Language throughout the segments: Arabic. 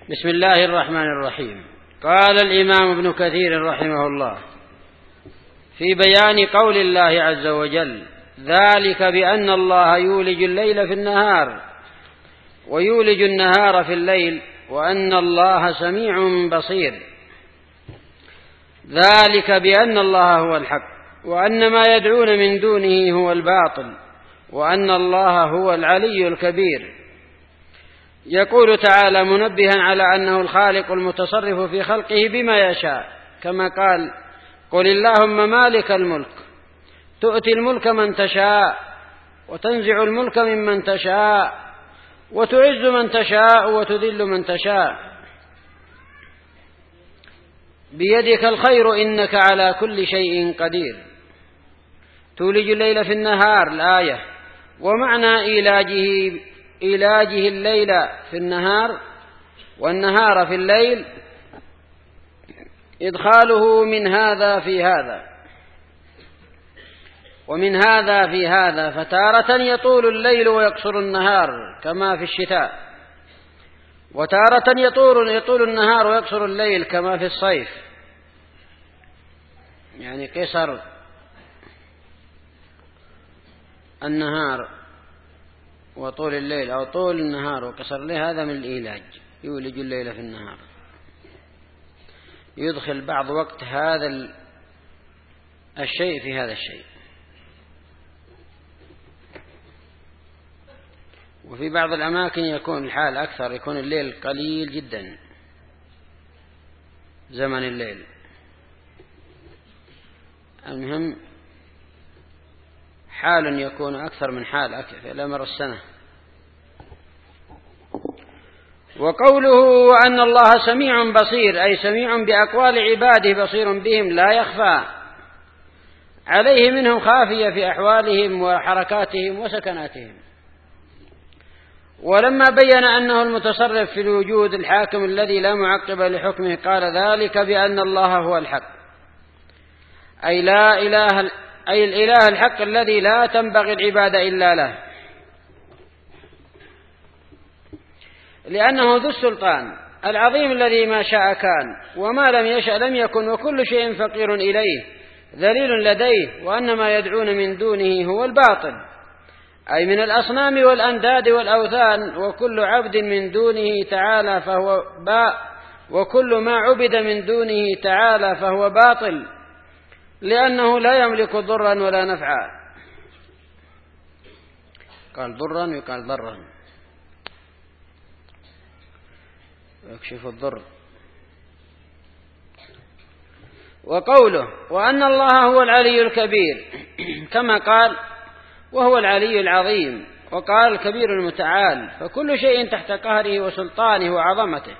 بسم الله الرحمن الرحيم. قال الإمام ابن كثير رحمه الله في بيان قول الله عز وجل: ذلك بأن الله يولج الليل في النهار ويولج النهار في الليل وأن الله سميع بصير. ذلك بأن الله هو الحق وأن ما يدعون من دونه هو الباطل وأن الله هو العلي الكبير. يقول تعالى منبها على أنه الخالق المتصرف في خلقه بما يشاء، كما قال: قل اللهم مالك الملك تؤتي الملك من تشاء وتنزع الملك ممن تشاء وتعز من تشاء وتذل من تشاء بيدك الخير إنك على كل شيء قدير. تولج الليل في النهار الآية، ومعنى إيلاجه الليل في النهار والنهار في الليل إدخاله من هذا في هذا ومن هذا في هذا، فتارة يطول الليل ويقصر النهار كما في الشتاء، وتارة يطول النهار ويقصر الليل كما في الصيف، يعني قصر النهار وطول الليل أو طول النهار وقصر الليل، هذا من الإيلاج. يولج الليل في النهار، يدخل بعض وقت هذا الشيء في هذا الشيء. وفي بعض الأماكن يكون الحال أكثر، يكون الليل قليل جدا زمن الليل. المهم حال يكون أكثر من حال إلى مر السنة. وقوله وأن الله سميع بصير، أي سميع بأقوال عباده بصير بهم، لا يخفى عليه منهم خافية في أحوالهم وحركاتهم وسكناتهم. ولما بين أنه المتصرف في الوجود الحاكم الذي لا معقب لحكمه قال: ذلك بأن الله هو الحق، أي الإله الحق الذي لا تنبغي العبادة إلا له، لأنه ذو السلطان العظيم الذي ما شاء كان وما لم يشأ لم يكن وكل شيء فقير إليه ذليل لديه، وأن ما يدعون من دونه هو الباطل، أي من الأصنام والأنداد والأوثان، وكل عبد من دونه تعالى وكل ما عبد من دونه تعالى فهو باطل، لأنه لا يملك ضرا ولا نفعا. قال ضرا ويقال ضرا، يكشف الضر. وقوله وأن الله هو العلي الكبير، كما قال: وهو العلي العظيم، وقال: الكبير المتعال، فكل شيء تحت قهره وسلطانه وعظمته،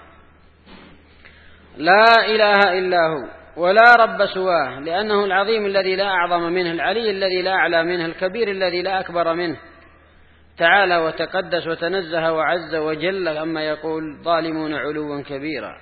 لا إله إلا هو ولا رب سواه، لأنه العظيم الذي لا أعظم منه، العلي الذي لا أعلى منه، الكبير الذي لا أكبر منه، تعالى وتقدس وتنزه وعز وجل أما يقول ظالمون علوا كبيرا.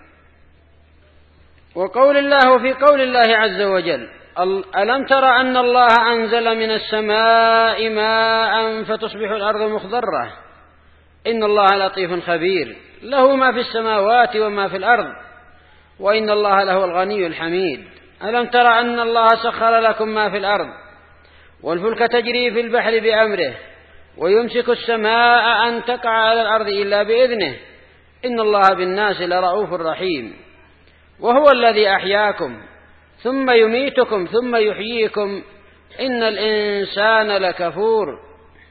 وقول الله في قول الله عز وجل: ألم تر أن الله أنزل من السماء ماء فتصبح الأرض مخضرة إن الله لطيف خبير له ما في السماوات وما في الأرض وإن الله له الغني الحميد. ألم تر أن الله سخر لكم ما في الأرض والفلك تجري في البحر بأمره ويمسك السماء أن تقع على الأرض إلا بإذنه إن الله بالناس لرؤوف رحيم. وهو الذي أحياكم ثم يميتكم ثم يحييكم إن الإنسان لكفور.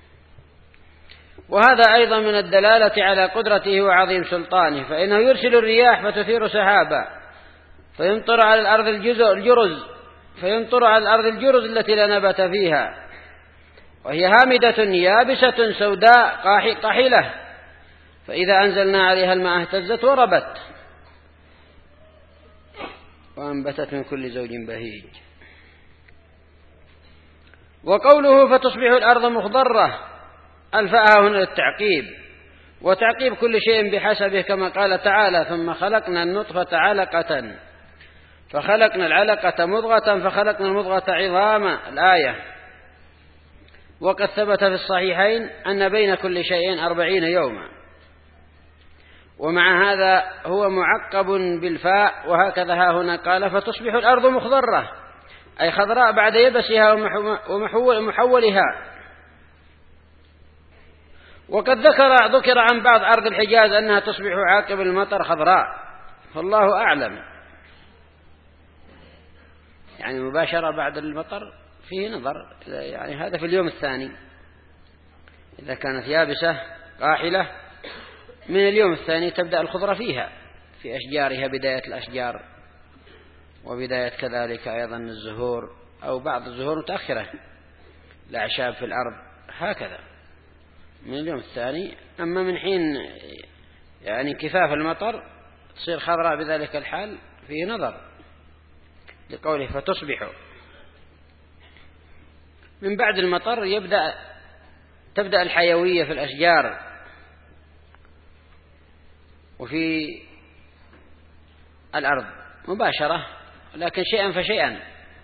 وهذا أيضا من الدلالة على قدرته وعظيم سلطانه، فإنه يرسل الرياح فتثير سحابا فيمطر على الأرض الجرز التي لا نبت فيها وهي هامدة يابسة سوداء قحلة، فإذا أنزلنا عليها الماء اهتزت وربت وأنبتت من كل زوج بهيج. وقوله فتصبح الأرض مخضرة، الفاء هنا للتعقيب، وتعقيب كل شيء بحسبه، كما قال تعالى: ثم خلقنا النطفة علقة فخلقنا العلقة مضغة فخلقنا المضغة عظاما، الآية. وقد ثبت في الصحيحين أن بين كل شيء 40 يوما. ومع هذا هو معقب بالفاء، وهكذا ها هنا قال فتصبح الأرض مخضرة أي خضراء بعد يبسها ومحولها. وقد ذكر عن بعض أرض الحجاز أنها تصبح عاقب المطر خضراء، فالله أعلم. يعني مباشرة بعد المطر فيه نظر، يعني هذا في اليوم الثاني إذا كانت يابسة قاحلة، من اليوم الثاني تبدأ الخضرة فيها في أشجارها، بداية الأشجار، وبداية كذلك أيضا الزهور أو بعض الزهور متأخرة، الأعشاب في الأرض هكذا من اليوم الثاني. أما من حين يعني كفاف المطر تصير خضراء بذلك الحال فيه نظر، لقوله فتصبح. من بعد المطر تبدأ الحيوية في الأشجار وفي الأرض مباشرة، لكن شيئا فشيئا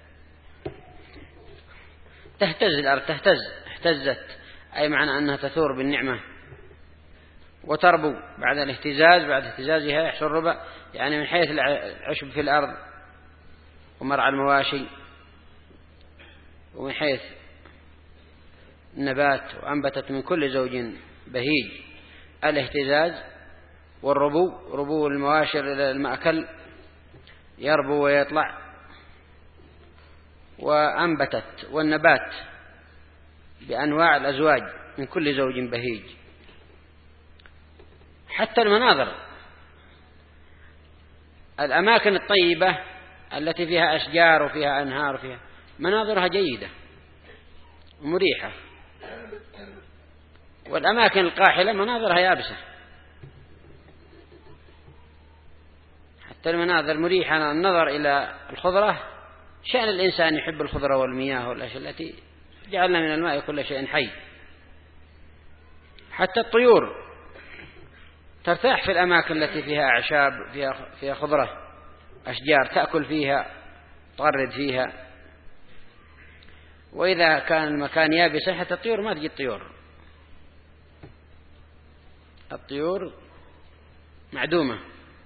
تهتز الأرض، اهتزت أي معنى أنها تثور بالنعمة وتربو بعد الاهتزاز، بعد اهتزازها يحصل ربا، يعني من حيث العشب في الأرض ومرعى المواشي، ومن حيث النبات، وأنبتت من كل زوج بهيج. الاهتزاز والربو، ربو المواشي المأكل يربو ويطلع، وأنبتت والنبات بأنواع الأزواج من كل زوج بهيج. حتى المناظر، الأماكن الطيبة التي فيها أشجار وفيها أنهار وفيها مناظرها جيدة ومريحة، والأماكن القاحلة مناظرها يابسة. حتى المناظر مريحة، النظر إلى الخضرة، شأن الإنسان يحب الخضرة والمياه والأشياء التي جعلنا من الماء كل شيء حي. حتى الطيور ترتاح في الأماكن التي فيها أعشاب، فيها خضرة، أشجار تأكل فيها، تغرد فيها. وإذا كان المكان يابس حتى الطيور ما تجي، الطيور معدومة.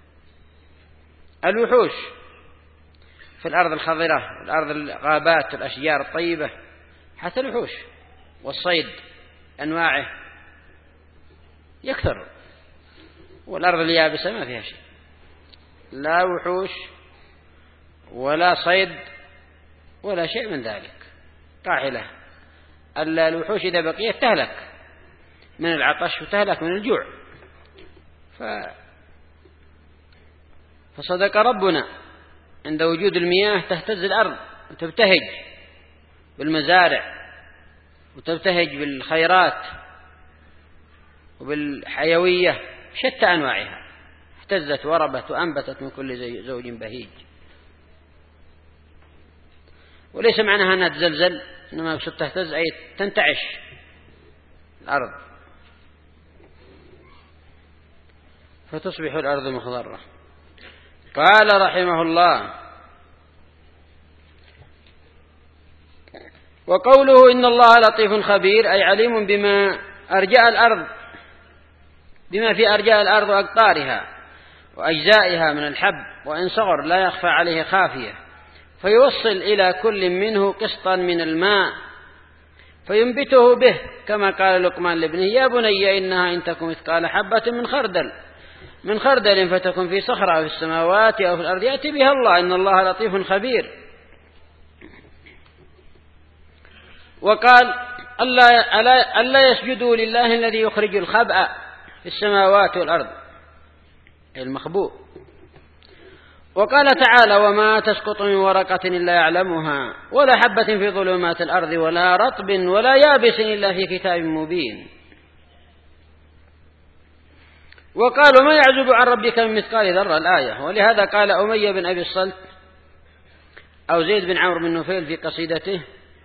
الوحوش في الأرض الخضرة، الأرض الغابات، الأشجار الطيبة، حتى الوحوش والصيد أنواعه يكثر. والأرض اليابسة ما فيها شيء، لا وحوش ولا صيد ولا شيء من ذلك، قاحلة. الوحوش إذا بقيت تهلك من العطش وتهلك من الجوع. فصدق ربنا، عند وجود المياه تهتز الأرض وتبتهج بالمزارع وتبتهج بالخيرات وبالحيوية شتى أنواعها، اهتزت وربت وأنبتت من كل زوج بهيج. وليس معناها أنها تزلزل، إنما تهتز أي تنتعش الأرض. فتصبح الأرض مخضرة. قال رحمه الله: وقوله إن الله لطيف خبير أي عليم بما في أرجاء الأرض وأقطارها وأجزائها من الحب، وإن صغر لا يخفى عليه خافية، فيوصل إلى كل منه قسطا من الماء فينبته به، كما قال لقمان لابنه: يا بني إنها إن تكن مثقال حبة من خردل فتكن في صخرة في السماوات أو في الأرض يأتي بها الله، إن الله لطيف خبير. وقال: ألا يسجدوا لله الذي يخرج الخبأ في السماوات والأرض، المخبوء. وقال تعالى: وما تسقط من ورقة إلا يعلمها ولا حبة في ظلمات الأرض ولا رطب ولا يابس إلا في كتاب مبين. وقالوا: ما يعزب عن ربك من مثقال ذرة، الآية. ولهذا قال أمية بن أبي الصلت أو زيد بن عمرو بن نفيل في قصيدته: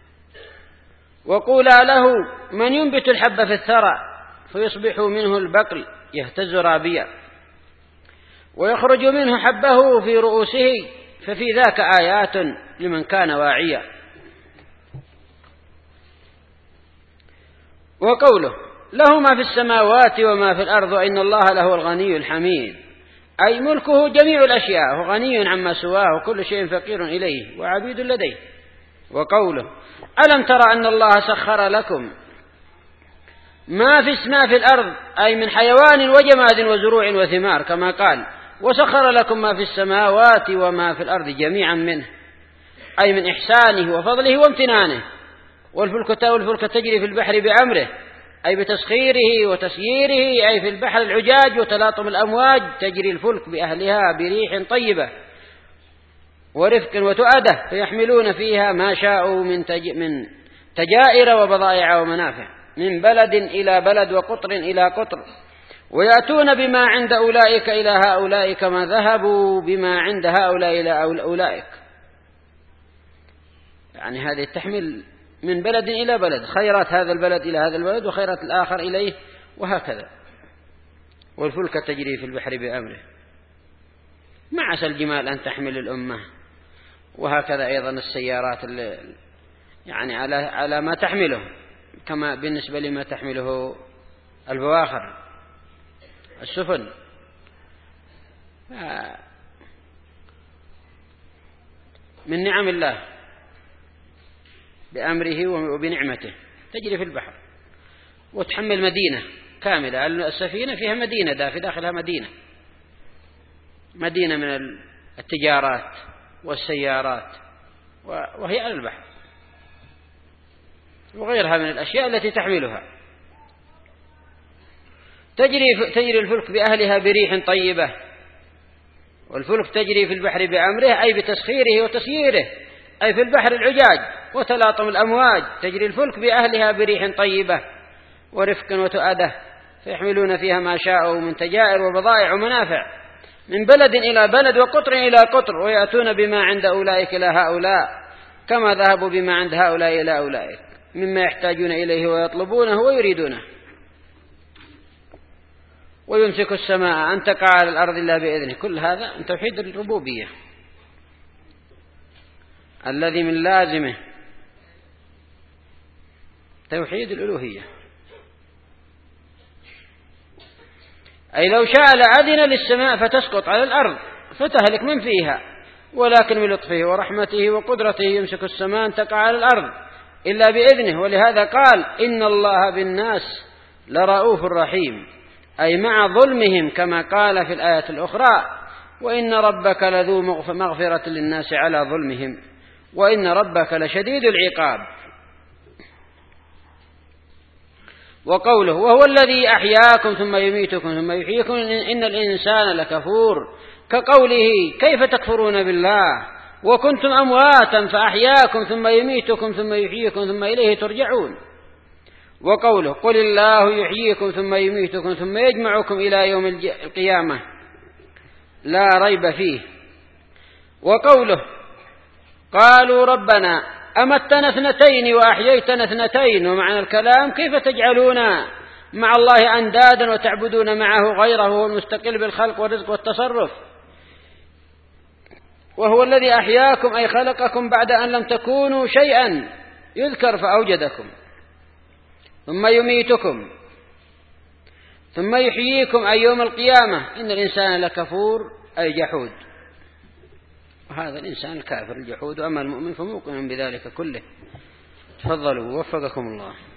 وقولا له من ينبت الحب في الثرى فيصبح منه البقل يهتز رابيا ويخرج منه حبه في رؤوسه ففي ذاك آيات لمن كان واعيا. وقوله: له ما في السماوات وما في الأرض وإن الله له الغني الحميد، أي ملكه جميع الأشياء وغني عما سواه وكل شيء فقير إليه وعبيد لديه. وقوله ألم ترى أن الله سخر لكم ما في الأرض، أي من حيوان وجماد وزروع وثمار، كما قال وسخر لكم ما في السماوات وما في الأرض جميعا منه، أي من إحسانه وفضله وامتنانه. والفلك تجري في البحر بأمره، أي بتسخيره وتسييره، أي في البحر العجاج وتلاطم الأمواج تجري الفلك بأهلها بريح طيبة ورفق وتؤدة فيحملون فيها ما شاءوا من تجائر وبضائع ومنافع، من بلد إلى بلد وقطر إلى قطر، ويأتون بما عند أولئك إلى هؤلاء كما ذهبوا بما عند هؤلاء إلى أولئك. يعني هذه تحمل من بلد إلى بلد، خيرات هذا البلد إلى هذا البلد وخيرات الآخر إليه، وهكذا. والفلك تجري في البحر بأمره، ما عسى الجمال أن تحمل الأمة، وهكذا أيضا السيارات يعني على ما تحمله، كما بالنسبة لما تحمله البواخر السفن. من نعم الله بأمره وبنعمته تجري في البحر وتحمل مدينة كاملة. السفينة فيها مدينة، في داخلها مدينة من التجارات والسيارات، وهي على البحر، وغيرها من الأشياء التي تحملها. تجري الفلك بأهلها بريح طيبة، والفلك تجري في البحر بأمره، أي بتسخيره وتسييره، أي في البحر العجاج وتلاطم الأمواج تجري الفلك بأهلها بريح طيبة ورفق وتؤدة فيحملون فيها ما شاءوا من تجائر وبضائع ومنافع، من بلد إلى بلد وقطر إلى قطر، ويأتون بما عند أولئك إلى هؤلاء كما ذهبوا بما عند هؤلاء إلى أولئك مما يحتاجون إليه ويطلبونه ويريدونه. ويمسك السماء أن تقع على الأرض إلا بإذنه. كل هذا من توحيد الربوبية الذي من لازمه توحيد الألوهية. أي لو شاء لأذن للسماء فتسقط على الأرض فتهلك من فيها، ولكن من لطفه ورحمته وقدرته يمسك السماء أن تقع على الأرض إلا بإذنه. ولهذا قال إن الله بالناس لرؤوف رحيم، أي مع ظلمهم، كما قال في الآية الأخرى وإن ربك لذو مغفرة للناس على ظلمهم وإن ربك لشديد العقاب. وقوله وهو الذي أحياكم ثم يميتكم ثم يحييكم إن الإنسان لكفور، كقوله كيف تكفرون بالله وكنتم أمواتا فأحياكم ثم يميتكم ثم يحييكم ثم إليه ترجعون. وقوله قل الله يحييكم ثم يميتكم ثم يجمعكم إلى يوم القيامة لا ريب فيه. وقوله قالوا ربنا أمتنا اثنتين وأحييتنا اثنتين، ومعنى الكلام كيف تجعلون مع الله أندادا وتعبدون معه غيره هو المستقل بالخلق والرزق والتصرف. وهو الذي أحياكم أي خلقكم بعد أن لم تكونوا شيئا يذكر فأوجدكم، ثم يميتكم ثم يحييكم أي يوم القيامة إن الإنسان لكفور أي جحود، وهذا الإنسان الكافر الجحود، وأما المؤمن فموقن بذلك كله. تفضلوا ووفقكم الله.